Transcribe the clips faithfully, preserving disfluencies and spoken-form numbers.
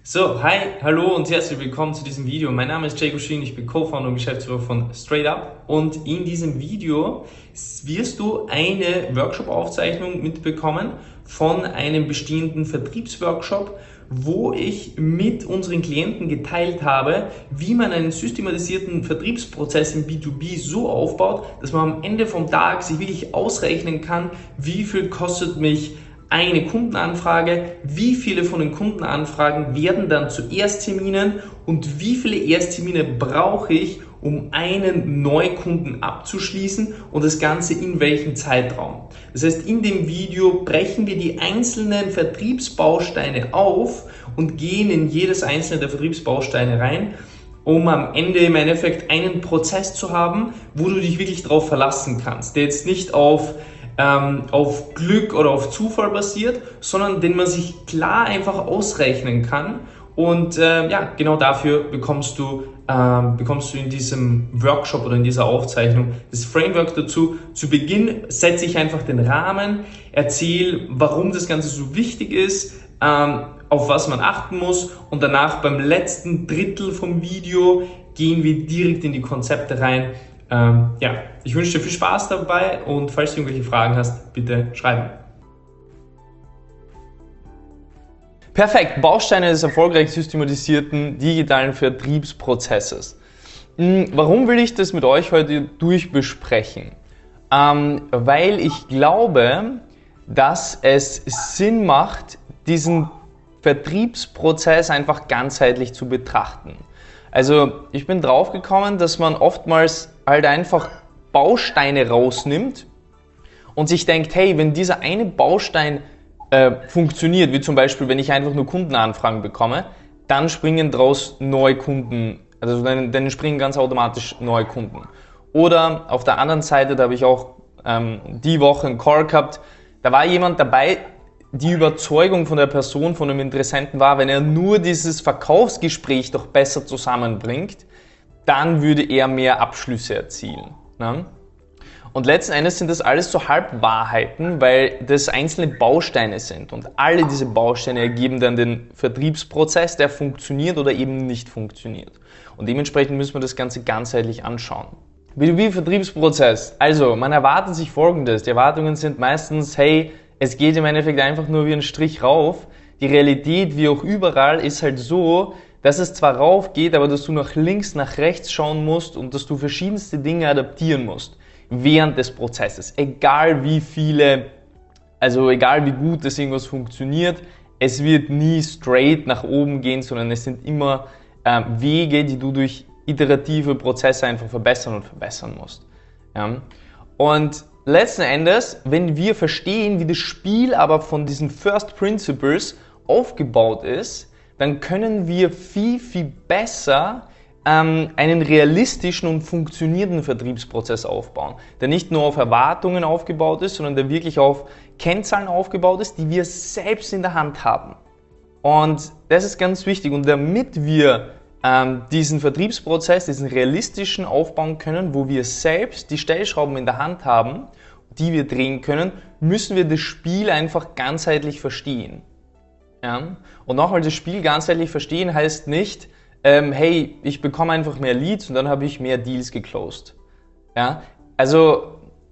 So, hi, hallo und herzlich willkommen zu diesem Video. Mein Name ist Jay Gushin, ich bin Co-Founder und Geschäftsführer von StraightUp und in diesem Video wirst du eine Workshop-Aufzeichnung mitbekommen von einem bestehenden Vertriebsworkshop, wo ich mit unseren Klienten geteilt habe, wie man einen systematisierten Vertriebsprozess im B zwei B so aufbaut, dass man am Ende vom Tag sich wirklich ausrechnen kann, wie viel kostet mich eine Kundenanfrage, wie viele von den Kundenanfragen werden dann zu Erstterminen und wie viele Ersttermine brauche ich, um einen Neukunden abzuschließen und das Ganze in welchem Zeitraum. Das heißt, in dem Video brechen wir die einzelnen Vertriebsbausteine auf und gehen in jedes einzelne der Vertriebsbausteine rein, um am Ende im Endeffekt einen Prozess zu haben, wo du dich wirklich darauf verlassen kannst, der jetzt nicht auf Ähm, auf Glück oder auf Zufall basiert, sondern den man sich klar einfach ausrechnen kann. Und äh, ja, genau dafür bekommst du, äh, bekommst du in diesem Workshop oder in dieser Aufzeichnung das Framework dazu. Zu Beginn setze ich einfach den Rahmen, erzähle, warum das Ganze so wichtig ist, ähm, auf was man achten muss, und danach beim letzten Drittel vom Video gehen wir direkt in die Konzepte rein. Ähm, ja, ich wünsche dir viel Spaß dabei und falls du irgendwelche Fragen hast, bitte schreiben. Perfekt, Bausteine des erfolgreich systematisierten digitalen Vertriebsprozesses. Warum will ich das mit euch heute durchbesprechen? Ähm, weil ich glaube, dass es Sinn macht, diesen Vertriebsprozess einfach ganzheitlich zu betrachten. Also ich bin drauf gekommen, dass man oftmals halt einfach Bausteine rausnimmt und sich denkt, hey, wenn dieser eine Baustein äh, funktioniert, wie zum Beispiel, wenn ich einfach nur Kundenanfragen bekomme, dann springen daraus neue Kunden, also dann, dann springen ganz automatisch neue Kunden. Oder auf der anderen Seite, da habe ich auch ähm, die Woche einen Call gehabt, da war jemand dabei, die Überzeugung von der Person, von dem Interessenten war, wenn er nur dieses Verkaufsgespräch doch besser zusammenbringt, dann würde er mehr Abschlüsse erzielen. Ne? Und letzten Endes sind das alles so Halbwahrheiten, weil das einzelne Bausteine sind und alle diese Bausteine ergeben dann den Vertriebsprozess, der funktioniert oder eben nicht funktioniert. Und dementsprechend müssen wir das Ganze ganzheitlich anschauen. B zwei B-Vertriebsprozess. Also, man erwartet sich Folgendes. Die Erwartungen sind meistens, hey, es geht im Endeffekt einfach nur wie ein Strich rauf. Die Realität, wie auch überall, ist halt so, dass es zwar rauf geht, aber dass du nach links, nach rechts schauen musst und dass du verschiedenste Dinge adaptieren musst während des Prozesses. Egal wie viele, also egal wie gut das irgendwas funktioniert, es wird nie straight nach oben gehen, sondern es sind immer äh, Wege, die du durch iterative Prozesse einfach verbessern und verbessern musst. Ja? Und letzten Endes, wenn wir verstehen, wie das Spiel aber von diesen First Principles aufgebaut ist, dann können wir viel, viel besser ähm, einen realistischen und funktionierenden Vertriebsprozess aufbauen, der nicht nur auf Erwartungen aufgebaut ist, sondern der wirklich auf Kennzahlen aufgebaut ist, die wir selbst in der Hand haben. Und das ist ganz wichtig. Und damit wir ähm, diesen Vertriebsprozess, diesen realistischen aufbauen können, wo wir selbst die Stellschrauben in der Hand haben, die wir drehen können, müssen wir das Spiel einfach ganzheitlich verstehen. Ja? Und nochmal, das Spiel ganzheitlich verstehen heißt nicht, ähm, hey, ich bekomme einfach mehr Leads und dann habe ich mehr Deals geclosed. Ja? Also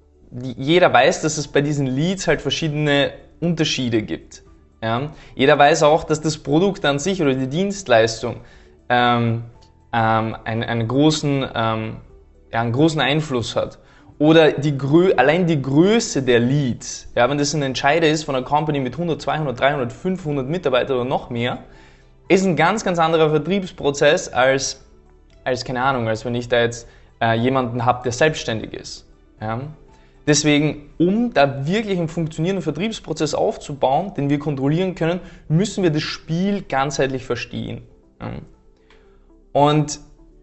jeder weiß, dass es bei diesen Leads halt verschiedene Unterschiede gibt. Ja? Jeder weiß auch, dass das Produkt an sich oder die Dienstleistung ähm, ähm, einen, einen, großen, ähm, ja, einen großen Einfluss hat. Oder die Grö allein die Größe der Leads, ja, wenn das ein Entscheider ist von einer Company mit hundert, zweihundert, dreihundert, fünfhundert Mitarbeitern oder noch mehr, ist ein ganz, ganz anderer Vertriebsprozess als, als keine Ahnung, als wenn ich da jetzt äh, jemanden habe, der selbstständig ist. Ja. Deswegen, um da wirklich einen funktionierenden Vertriebsprozess aufzubauen, den wir kontrollieren können, müssen wir das Spiel ganzheitlich verstehen. Ja. Und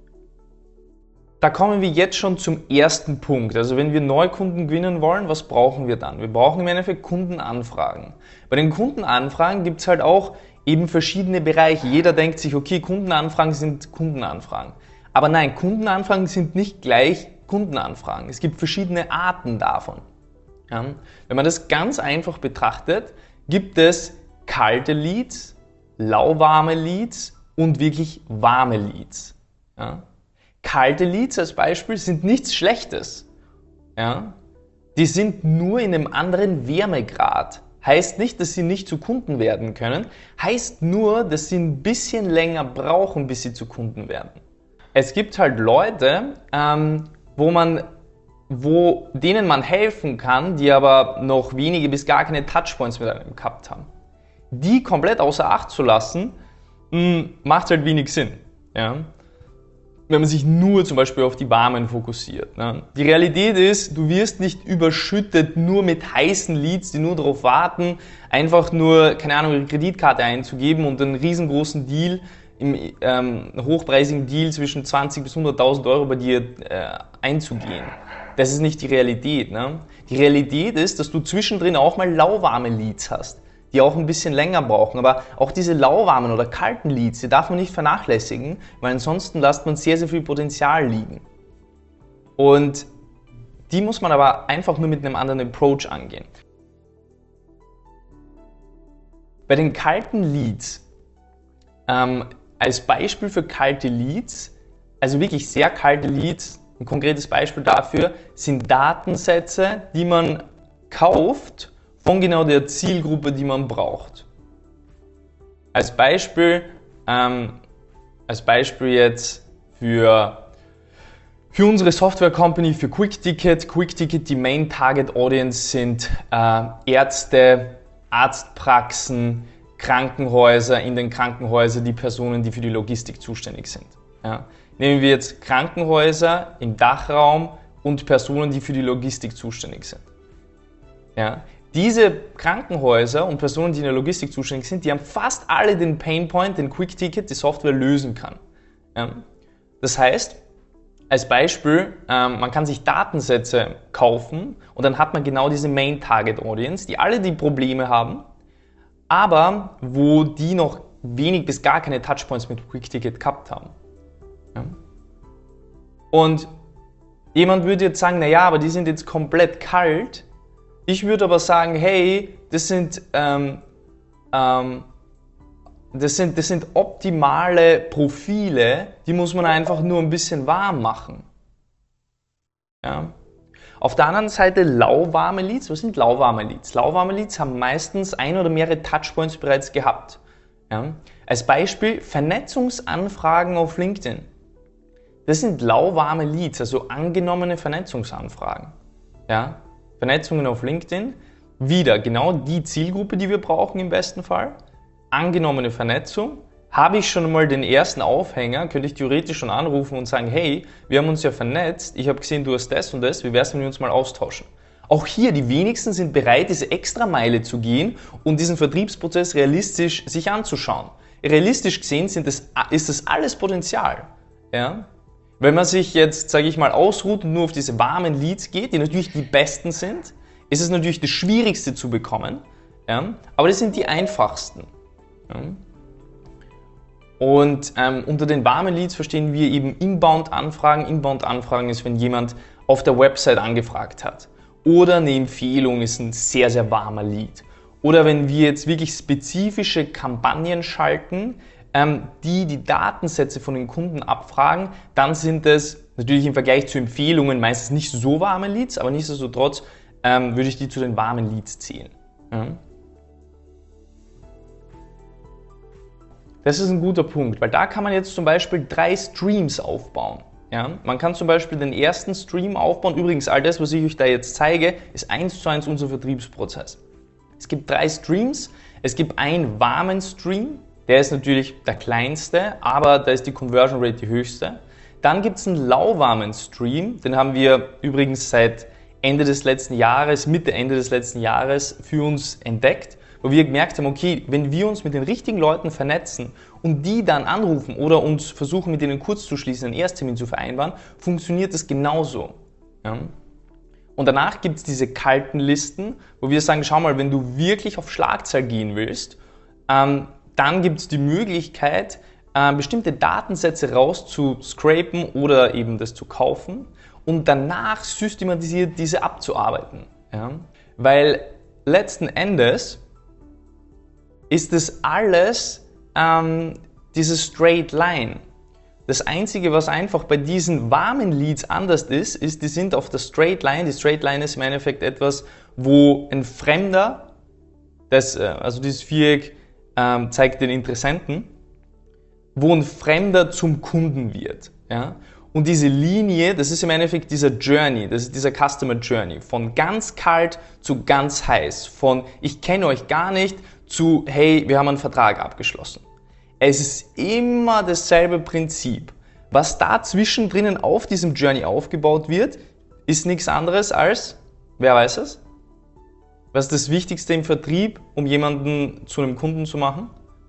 da kommen wir jetzt schon zum ersten Punkt. Also wenn wir Neukunden gewinnen wollen, was brauchen wir dann? Wir brauchen im Endeffekt Kundenanfragen. Bei den Kundenanfragen gibt es halt auch eben verschiedene Bereiche. Jeder denkt sich, okay, Kundenanfragen sind Kundenanfragen. Aber nein, Kundenanfragen sind nicht gleich Kundenanfragen. Es gibt verschiedene Arten davon. Ja? Wenn man das ganz einfach betrachtet, gibt es kalte Leads, lauwarme Leads und wirklich warme Leads. Ja? Kalte Leads als Beispiel sind nichts Schlechtes. Ja? Die sind nur in einem anderen Wärmegrad. Heißt nicht, dass sie nicht zu Kunden werden können, heißt nur, dass sie ein bisschen länger brauchen, bis sie zu Kunden werden. Es gibt halt Leute, ähm, wo man, wo, denen man helfen kann, die aber noch wenige bis gar keine Touchpoints mit einem gehabt haben. Die komplett außer Acht zu lassen, mh, macht halt wenig Sinn. Ja? Wenn man sich nur zum Beispiel auf die Warmen fokussiert. Ne? Die Realität ist, du wirst nicht überschüttet nur mit heißen Leads, die nur darauf warten, einfach nur, keine Ahnung, ihre Kreditkarte einzugeben und einen riesengroßen Deal, im ähm, hochpreisigen Deal zwischen zwanzig bis hunderttausend Euro bei dir äh, einzugehen. Das ist nicht die Realität. Ne? Die Realität ist, dass du zwischendrin auch mal lauwarme Leads hast, die auch ein bisschen länger brauchen. Aber auch diese lauwarmen oder kalten Leads, die darf man nicht vernachlässigen, weil ansonsten lässt man sehr, sehr viel Potenzial liegen. Und die muss man aber einfach nur mit einem anderen Approach angehen. Bei den kalten Leads, ähm, als Beispiel für kalte Leads, also wirklich sehr kalte Leads, ein konkretes Beispiel dafür, sind Datensätze, die man kauft von genau der Zielgruppe, die man braucht. Als Beispiel, ähm, als Beispiel jetzt für, für unsere Software Company, für QuickTicket. QuickTicket, die Main Target Audience sind äh, Ärzte, Arztpraxen, Krankenhäuser, in den Krankenhäusern die Personen, die für die Logistik zuständig sind. Ja. Nehmen wir jetzt Krankenhäuser im Dachraum und Personen, die für die Logistik zuständig sind. Ja. Diese Krankenhäuser und Personen, die in der Logistik zuständig sind, die haben fast alle den Painpoint, den QuickTicket, die Software lösen kann. Ja. Das heißt, als Beispiel, ähm, man kann sich Datensätze kaufen und dann hat man genau diese Main Target Audience, die alle die Probleme haben, aber wo die noch wenig bis gar keine Touchpoints mit QuickTicket gehabt haben. Ja. Und jemand würde jetzt sagen, naja, aber die sind jetzt komplett kalt. Ich würde aber sagen, hey, das sind, ähm, ähm, das sind, das sind optimale Profile, die muss man einfach nur ein bisschen warm machen. Ja. Auf der anderen Seite lauwarme Leads. Was sind lauwarme Leads? Lauwarme Leads haben meistens ein oder mehrere Touchpoints bereits gehabt. Ja. Als Beispiel Vernetzungsanfragen auf LinkedIn. Das sind lauwarme Leads, also angenommene Vernetzungsanfragen. Ja. Vernetzungen auf LinkedIn, wieder genau die Zielgruppe, die wir brauchen im besten Fall. Angenommene Vernetzung. Habe ich schon mal den ersten Aufhänger, könnte ich theoretisch schon anrufen und sagen, hey, wir haben uns ja vernetzt, ich habe gesehen, du hast das und das, wie wäre es, wenn wir uns mal austauschen? Auch hier, die wenigsten sind bereit, diese Extrameile zu gehen und diesen Vertriebsprozess realistisch sich anzuschauen. Realistisch gesehen sind das, ist das alles Potenzial. Ja? Wenn man sich jetzt, sage ich mal, ausruht und nur auf diese warmen Leads geht, die natürlich die besten sind, ist es natürlich das Schwierigste zu bekommen, ja? Aber das sind die einfachsten. Ja? Und ähm, unter den warmen Leads verstehen wir eben Inbound-Anfragen. Inbound-Anfragen ist, wenn jemand auf der Website angefragt hat. Oder eine Empfehlung ist ein sehr, sehr warmer Lead. Oder wenn wir jetzt wirklich spezifische Kampagnen schalten, ähm, die die Datensätze von den Kunden abfragen, dann sind es natürlich im Vergleich zu Empfehlungen meistens nicht so warme Leads, aber nichtsdestotrotz ähm, würde ich die zu den warmen Leads zählen. Ja. Das ist ein guter Punkt, weil da kann man jetzt zum Beispiel drei Streams aufbauen. Ja? Man kann zum Beispiel den ersten Stream aufbauen. Übrigens, all das, was ich euch da jetzt zeige, ist eins zu eins unser Vertriebsprozess. Es gibt drei Streams. Es gibt einen warmen Stream, der ist natürlich der kleinste, aber da ist die Conversion Rate die höchste. Dann gibt es einen lauwarmen Stream, den haben wir übrigens seit Ende des letzten Jahres, Mitte, Ende des letzten Jahres für uns entdeckt, wo wir gemerkt haben, okay, wenn wir uns mit den richtigen Leuten vernetzen und die dann anrufen oder uns versuchen, mit denen kurz zu schließen, einen Ersttermin zu vereinbaren, funktioniert das genauso. Ja? Und danach gibt es diese kalten Listen, wo wir sagen, schau mal, wenn du wirklich auf Schlagzahl gehen willst, ähm, dann gibt es die Möglichkeit, äh, bestimmte Datensätze rauszuscrapen oder eben das zu kaufen und danach systematisiert diese abzuarbeiten. Ja? Weil letzten Endes ist das alles ähm, diese Straight Line. Das Einzige, was einfach bei diesen warmen Leads anders ist, ist, die sind auf der Straight Line. Die Straight Line ist im Endeffekt etwas, wo ein Fremder, das, also dieses Viereck ähm, zeigt den Interessenten, wo ein Fremder zum Kunden wird. Ja? Und diese Linie, das ist im Endeffekt dieser Journey, das ist dieser Customer Journey, von ganz kalt zu ganz heiß, von ich kenne euch gar nicht zu hey, wir haben einen Vertrag abgeschlossen. Es ist immer dasselbe Prinzip. Was da zwischendrin auf diesem Journey aufgebaut wird, ist nichts anderes als, wer weiß es? Was ist das Wichtigste im Vertrieb, um jemanden zu einem Kunden zu machen?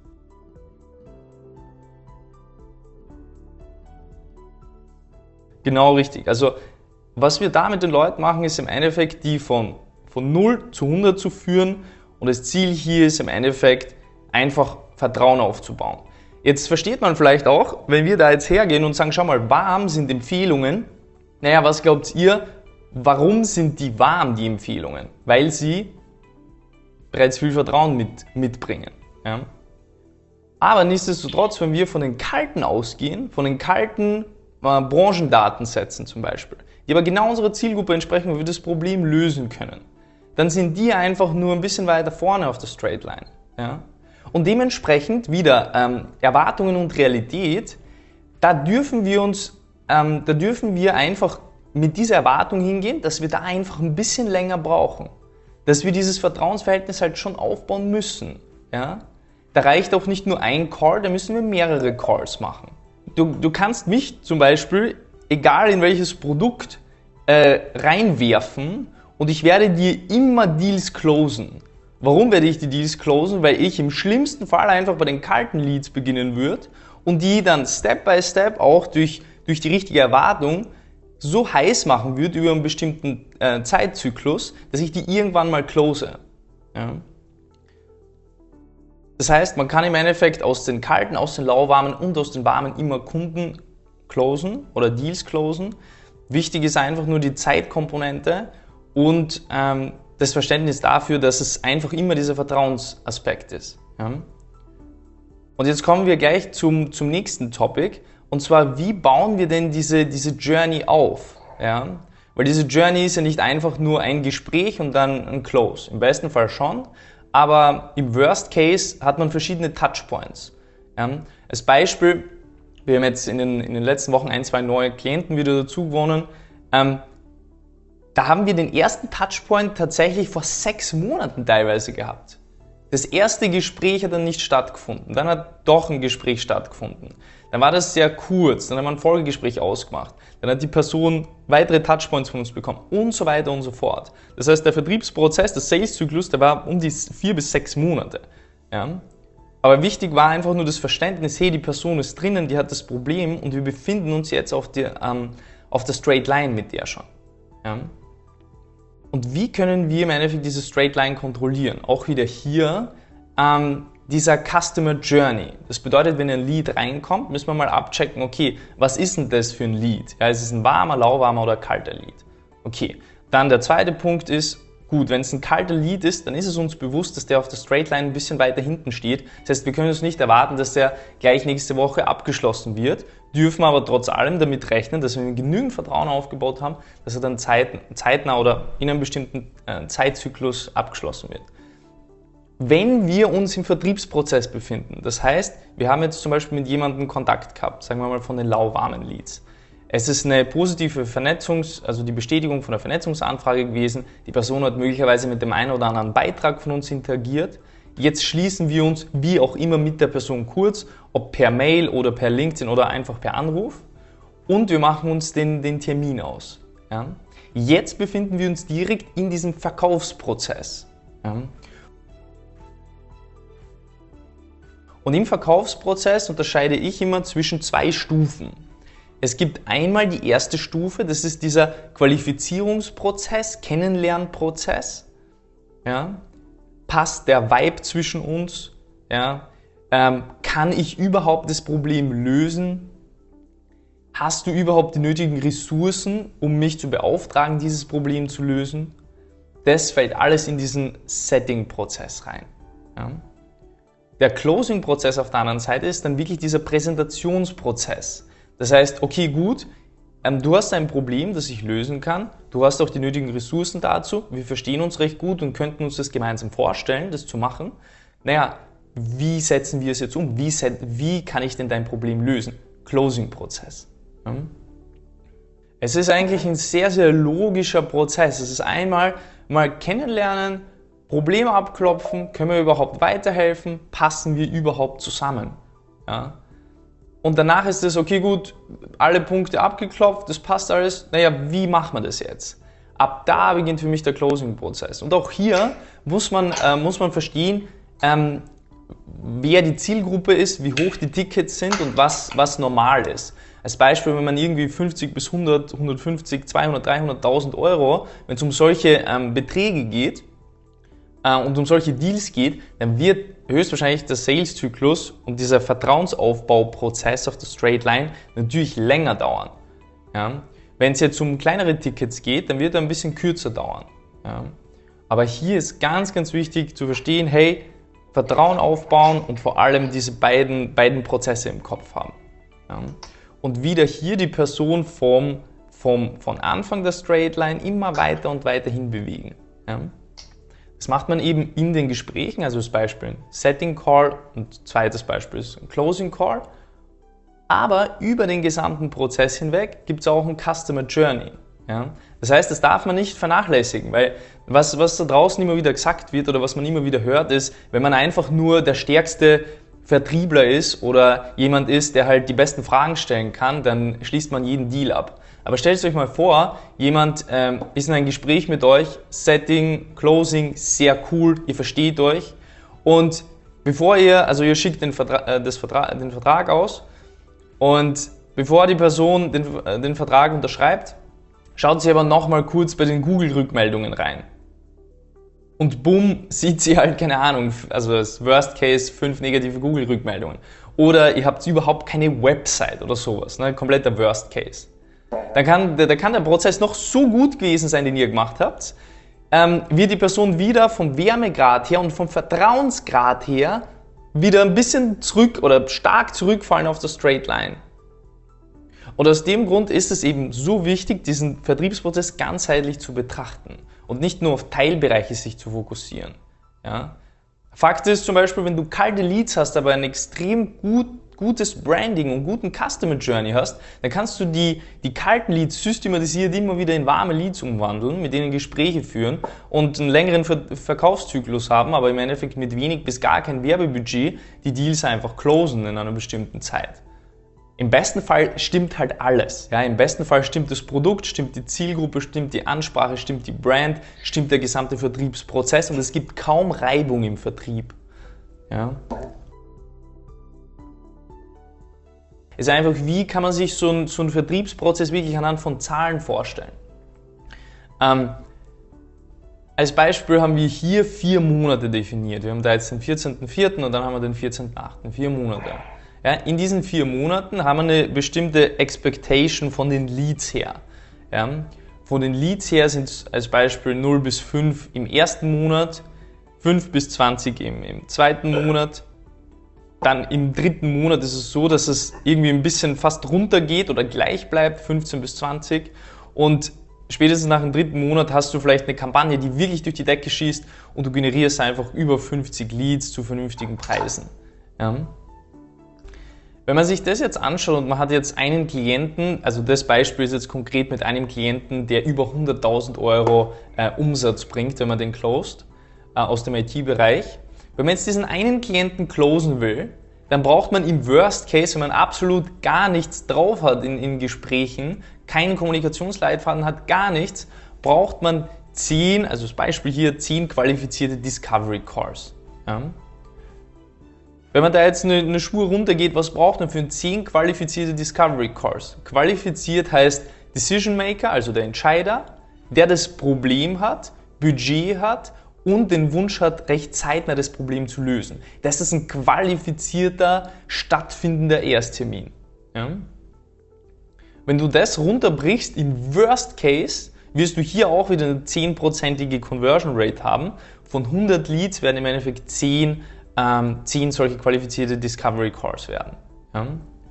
Genau richtig. Also was wir da mit den Leuten machen, ist im Endeffekt die von, von null zu hundert zu führen und das Ziel hier ist im Endeffekt einfach Vertrauen aufzubauen. Jetzt versteht man vielleicht auch, wenn wir da jetzt hergehen und sagen, schau mal, warm sind Empfehlungen. Naja, was glaubt ihr, warum sind die warm, die Empfehlungen? Weil sie bereits viel Vertrauen mit, mitbringen. Ja? Aber nichtsdestotrotz, wenn wir von den kalten ausgehen, von den kalten äh, Branchendatensätzen zum Beispiel, die aber genau unserer Zielgruppe entsprechen, wo wir das Problem lösen können, dann sind die einfach nur ein bisschen weiter vorne auf der Straight Line. Ja? Und dementsprechend wieder ähm, Erwartungen und Realität, da dürfen wir uns, ähm, da dürfen wir einfach mit dieser Erwartung hingehen, dass wir da einfach ein bisschen länger brauchen. Dass wir dieses Vertrauensverhältnis halt schon aufbauen müssen. Ja? Da reicht auch nicht nur ein Call, da müssen wir mehrere Calls machen. Du, du kannst mich zum Beispiel, egal in welches Produkt, äh, reinwerfen und ich werde dir immer Deals closen. Warum werde ich die Deals closen? Weil ich im schlimmsten Fall einfach bei den kalten Leads beginnen würde und die dann Step by Step auch durch, durch die richtige Erwartung so heiß machen würde über einen bestimmten äh, Zeitzyklus, dass ich die irgendwann mal close. Ja? Das heißt, man kann im Endeffekt aus den kalten, aus den lauwarmen und aus den warmen immer Kunden closen oder Deals closen. Wichtig ist einfach nur die Zeitkomponente und ähm, das Verständnis dafür, dass es einfach immer dieser Vertrauensaspekt ist. Ja? Und jetzt kommen wir gleich zum, zum nächsten Topic. Und zwar, wie bauen wir denn diese, diese Journey auf? Ja? Weil diese Journey ist ja nicht einfach nur ein Gespräch und dann ein Close. Im besten Fall schon, aber im Worst Case hat man verschiedene Touchpoints. Ja? Als Beispiel, wir haben jetzt in den, in den letzten Wochen ein, zwei neue Klienten wieder dazu gewonnen. Ähm, da haben wir den ersten Touchpoint tatsächlich vor sechs Monaten teilweise gehabt. Das erste Gespräch hat dann nicht stattgefunden, dann hat doch ein Gespräch stattgefunden. Dann war das sehr kurz, dann haben wir ein Folgegespräch ausgemacht, dann hat die Person weitere Touchpoints von uns bekommen und so weiter und so fort. Das heißt, der Vertriebsprozess, der Sales-Zyklus, der war um die vier bis sechs Monate. Ja? Aber wichtig war einfach nur das Verständnis, hey, die Person ist drinnen, die hat das Problem und wir befinden uns jetzt auf der, ähm, auf der Straight Line mit der schon. Ja? Und wie können wir im Endeffekt diese Straight Line kontrollieren? Auch wieder hier ähm, dieser Customer Journey. Das bedeutet, wenn ein Lead reinkommt, müssen wir mal abchecken, okay, was ist denn das für ein Lead? Ja, ist es ein warmer, lauwarmer oder kalter Lead? Okay, dann der zweite Punkt ist, gut, wenn es ein kalter Lead ist, dann ist es uns bewusst, dass der auf der Straight Line ein bisschen weiter hinten steht. Das heißt, wir können uns nicht erwarten, dass der gleich nächste Woche abgeschlossen wird, dürfen aber trotz allem damit rechnen, dass wenn wir genügend Vertrauen aufgebaut haben, dass er dann zeit, zeitnah oder in einem bestimmten äh, Zeitzyklus abgeschlossen wird. Wenn wir uns im Vertriebsprozess befinden, das heißt, wir haben jetzt zum Beispiel mit jemandem Kontakt gehabt, sagen wir mal von den lauwarmen Leads. Es ist eine positive Vernetzungs-, also die Bestätigung von der Vernetzungsanfrage gewesen. Die Person hat möglicherweise mit dem einen oder anderen Beitrag von uns interagiert. Jetzt schließen wir uns wie auch immer mit der Person kurz, ob per Mail oder per LinkedIn oder einfach per Anruf. Und wir machen uns den, den Termin aus. Ja? Jetzt befinden wir uns direkt in diesem Verkaufsprozess. Ja? Und im Verkaufsprozess unterscheide ich immer zwischen zwei Stufen. Es gibt einmal die erste Stufe, das ist dieser Qualifizierungsprozess, Kennenlernprozess. Ja? Passt der Vibe zwischen uns? Ja? Ähm, kann ich überhaupt das Problem lösen? Hast du überhaupt die nötigen Ressourcen, um mich zu beauftragen, dieses Problem zu lösen? Das fällt alles in diesen Setting-Prozess rein. Ja? Der Closing-Prozess auf der anderen Seite ist dann wirklich dieser Präsentationsprozess. Das heißt, okay, gut, ähm, du hast ein Problem, das ich lösen kann, du hast auch die nötigen Ressourcen dazu, wir verstehen uns recht gut und könnten uns das gemeinsam vorstellen, das zu machen. Naja, wie setzen wir es jetzt um? Wie, set, wie kann ich denn dein Problem lösen? Closing-Prozess. Ja? Es ist eigentlich ein sehr, sehr logischer Prozess. Es ist einmal mal kennenlernen, Probleme abklopfen, können wir überhaupt weiterhelfen, passen wir überhaupt zusammen. Ja? Und danach ist es, okay gut, alle Punkte abgeklopft, das passt alles, naja, wie machen wir das jetzt? Ab da beginnt für mich der Closing-Prozess. Und auch hier muss man, äh, muss man verstehen, ähm, wer die Zielgruppe ist, wie hoch die Tickets sind und was, was normal ist. Als Beispiel, wenn man irgendwie fünfzig bis hundert, hundertfünfzig, zweihundert, dreihunderttausend Euro, wenn es um solche ähm, Beträge geht äh, und um solche Deals geht, dann wird höchstwahrscheinlich der Sales-Zyklus und dieser Vertrauensaufbauprozess auf der Straight Line natürlich länger dauern. Ja? Wenn es jetzt um kleinere Tickets geht, dann wird er ein bisschen kürzer dauern. Ja? Aber hier ist ganz, ganz wichtig zu verstehen, hey, Vertrauen aufbauen und vor allem diese beiden, beiden Prozesse im Kopf haben. Ja? Und wieder hier die Person vom, vom, von Anfang der Straight Line immer weiter und weiter hin bewegen. Ja? Das macht man eben in den Gesprächen, also das Beispiel ein Setting Call und zweites Beispiel ist ein Closing Call. Aber über den gesamten Prozess hinweg gibt es auch ein Customer Journey. Ja? Das heißt, das darf man nicht vernachlässigen, weil was, was da draußen immer wieder gesagt wird oder was man immer wieder hört, ist, wenn man einfach nur der stärkste Vertriebler ist oder jemand ist, der halt die besten Fragen stellen kann, dann schließt man jeden Deal ab. Aber stellt euch mal vor, jemand ähm, ist in ein Gespräch mit euch, Setting, Closing, sehr cool, ihr versteht euch und bevor ihr, also ihr schickt den Vertrag, äh, das Vertrag, den Vertrag aus und bevor die Person den, äh, den Vertrag unterschreibt, schaut sie aber nochmal kurz bei den Google-Rückmeldungen rein. Und bumm, sieht sie halt, keine Ahnung, also das Worst Case, fünf negative Google-Rückmeldungen. Oder ihr habt überhaupt keine Website oder sowas, ne? Kompletter Worst Case. Da kann, da kann der Prozess noch so gut gewesen sein, den ihr gemacht habt, ähm, wird die Person wieder vom Wärmegrad her und vom Vertrauensgrad her wieder ein bisschen zurück oder stark zurückfallen auf der Straight Line. Und aus dem Grund ist es eben so wichtig, diesen Vertriebsprozess ganzheitlich zu betrachten und nicht nur auf Teilbereiche sich zu fokussieren. Ja? Fakt ist zum Beispiel, wenn du kalte Leads hast, aber ein extrem gut, gutes Branding und guten Customer Journey hast, dann kannst du die, die kalten Leads systematisiert immer wieder in warme Leads umwandeln, mit denen Gespräche führen und einen längeren Ver Verkaufszyklus haben, aber im Endeffekt mit wenig bis gar kein Werbebudget die Deals einfach closen in einer bestimmten Zeit. Im besten Fall stimmt halt alles. Ja, im besten Fall stimmt das Produkt, stimmt die Zielgruppe, stimmt die Ansprache, stimmt die Brand, stimmt der gesamte Vertriebsprozess und es gibt kaum Reibung im Vertrieb. Ja. Es ist einfach, wie kann man sich so einen, so einen Vertriebsprozess wirklich anhand von Zahlen vorstellen? Ähm, als Beispiel haben wir hier vier Monate definiert. Wir haben da jetzt den vierzehnten vierten und dann haben wir den vierzehnten achten Vier Monate. Ja, in diesen vier Monaten haben wir eine bestimmte Expectation von den Leads her. Ja, von den Leads her sind es als Beispiel null bis fünf im ersten Monat, fünf bis zwanzig im, im zweiten Monat. Dann im dritten Monat ist es so, dass es irgendwie ein bisschen fast runtergeht oder gleich bleibt, fünfzehn bis zwanzig. Und spätestens nach dem dritten Monat hast du vielleicht eine Kampagne, die wirklich durch die Decke schießt und du generierst einfach über fünfzig Leads zu vernünftigen Preisen. Ja. Wenn man sich das jetzt anschaut und man hat jetzt einen Klienten, also das Beispiel ist jetzt konkret mit einem Klienten, der über hunderttausend Euro äh, Umsatz bringt, wenn man den closed, äh, aus dem I T-Bereich. Wenn man jetzt diesen einen Klienten closen will, dann braucht man im Worst Case, wenn man absolut gar nichts drauf hat in, in Gesprächen, keinen Kommunikationsleitfaden hat, gar nichts, braucht man zehn, also das Beispiel hier, zehn qualifizierte Discovery Calls. Ja. Wenn man da jetzt eine, eine Spur runtergeht, was braucht man für zehn qualifizierte Discovery Calls? Qualifiziert heißt Decision Maker, also der Entscheider, der das Problem hat, Budget hat und den Wunsch hat, recht zeitnah das Problem zu lösen. Das ist ein qualifizierter, stattfindender Ersttermin. Ja? Wenn du das runterbrichst in Worst Case, wirst du hier auch wieder eine zehnprozentige Conversion Rate haben. Von hundert Leads werden im Endeffekt zehn ähm, zehn solche qualifizierte Discovery Calls werden. Ja?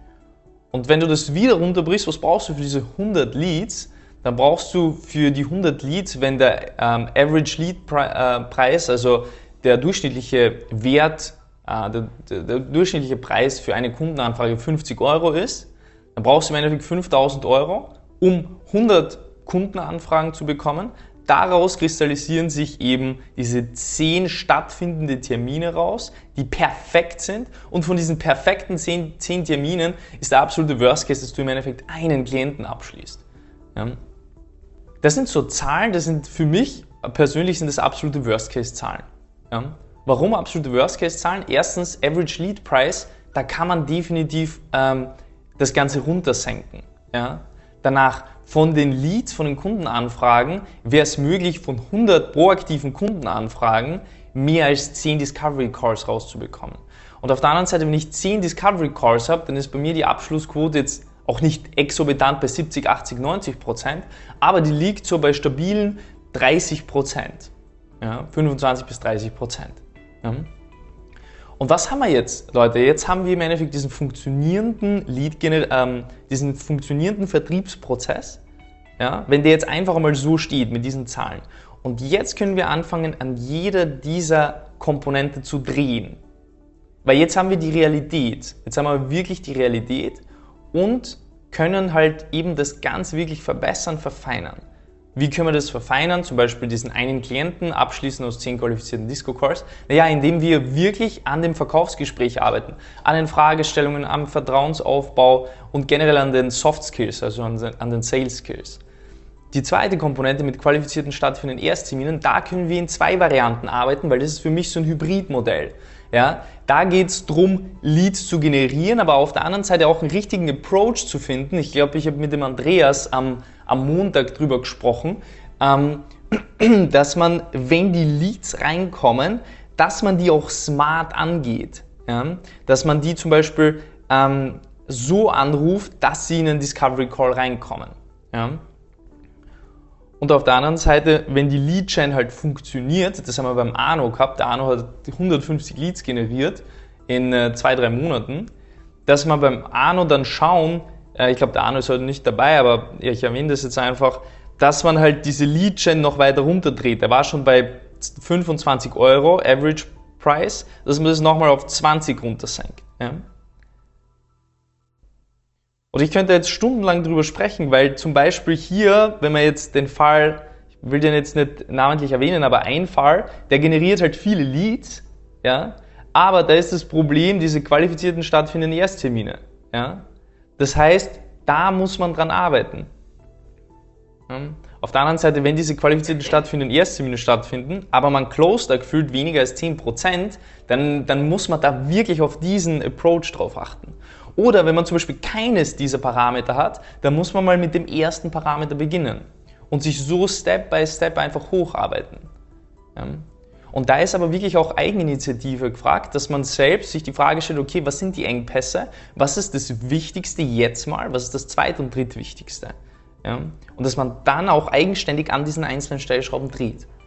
Und wenn du das wieder runterbrichst, was brauchst du für diese hundert Leads? Dann brauchst du für die hundert Leads, wenn der ähm, Average Lead Preis, also der durchschnittliche Wert, äh, der, der, der durchschnittliche Preis für eine Kundenanfrage fünfzig Euro ist, dann brauchst du im Endeffekt fünftausend Euro, um hundert Kundenanfragen zu bekommen. Daraus kristallisieren sich eben diese zehn stattfindende Termine raus, die perfekt sind. Und von diesen perfekten zehn, zehn Terminen ist der absolute Worst Case, dass du im Endeffekt einen Klienten abschließt. Ja. Das sind so Zahlen, das sind für mich persönlich sind das absolute Worst Case Zahlen. Ja. Warum absolute Worst Case Zahlen? Erstens, Average Lead Price, da kann man definitiv ähm, das Ganze runtersenken. Ja. Danach, von den Leads, von den Kundenanfragen, wäre es möglich, von hundert proaktiven Kundenanfragen mehr als zehn Discovery Calls rauszubekommen. Und auf der anderen Seite, wenn ich zehn Discovery Calls habe, dann ist bei mir die Abschlussquote jetzt auch nicht exorbitant bei siebzig, achtzig, neunzig Prozent, aber die liegt so bei stabilen dreißig Prozent, ja, fünfundzwanzig bis dreißig Prozent. Ja. Und was haben wir jetzt, Leute? Jetzt haben wir im Endeffekt diesen funktionierenden Lead, ähm, diesen funktionierenden Vertriebsprozess, ja, wenn der jetzt einfach mal so steht mit diesen Zahlen. Und jetzt können wir anfangen, an jeder dieser Komponente zu drehen. Weil jetzt haben wir die Realität. Jetzt haben wir wirklich die Realität und können halt eben das Ganze wirklich verbessern, verfeinern. Wie können wir das verfeinern? Zum Beispiel diesen einen Klienten abschließen aus zehn qualifizierten Disco-Calls. Naja, indem wir wirklich an dem Verkaufsgespräch arbeiten, an den Fragestellungen, am Vertrauensaufbau und generell an den Soft Skills, also an den, an den Sales Skills. Die zweite Komponente mit qualifizierten stattfindenden Erstterminen, da können wir in zwei Varianten arbeiten, weil das ist für mich so ein Hybridmodell. Ja, da geht es darum, Leads zu generieren, aber auf der anderen Seite auch einen richtigen Approach zu finden. Ich glaube, ich habe mit dem Andreas am, am Montag drüber gesprochen, ähm, dass man, wenn die Leads reinkommen, dass man die auch smart angeht. Ja? Dass man die zum Beispiel ähm, so anruft, dass sie in einen Discovery Call reinkommen. Ja? Und auf der anderen Seite, wenn die Lead-Chain halt funktioniert, das haben wir beim Arno gehabt, der Arno hat hundertfünfzig Leads generiert in äh, zwei, drei Monaten, dass wir beim Arno dann schauen, äh, ich glaube, der Arno ist heute nicht dabei, aber ich erwähne das jetzt einfach, dass man halt diese Lead-Chain noch weiter runterdreht. Der war schon bei fünfundzwanzig Euro Average Price, dass man das nochmal auf zwanzig runtersenkt. Ja? Und ich könnte jetzt stundenlang drüber sprechen, weil zum Beispiel hier, wenn man jetzt den Fall, ich will den jetzt nicht namentlich erwähnen, aber ein Fall, der generiert halt viele Leads, ja, aber da ist das Problem, diese qualifizierten stattfindenden Ersttermine. Ja. Das heißt, da muss man dran arbeiten. Ja. Auf der anderen Seite, wenn diese qualifizierten stattfindenden Ersttermine stattfinden, aber man closed da gefühlt weniger als zehn Prozent, dann, dann muss man da wirklich auf diesen Approach drauf achten. Oder wenn man zum Beispiel keines dieser Parameter hat, dann muss man mal mit dem ersten Parameter beginnen und sich so Step by Step einfach hocharbeiten. Ja. Und da ist aber wirklich auch Eigeninitiative gefragt, dass man selbst sich die Frage stellt, okay, was sind die Engpässe, was ist das Wichtigste jetzt mal, was ist das Zweit- und Drittwichtigste. Ja. Und dass man dann auch eigenständig an diesen einzelnen Stellschrauben dreht.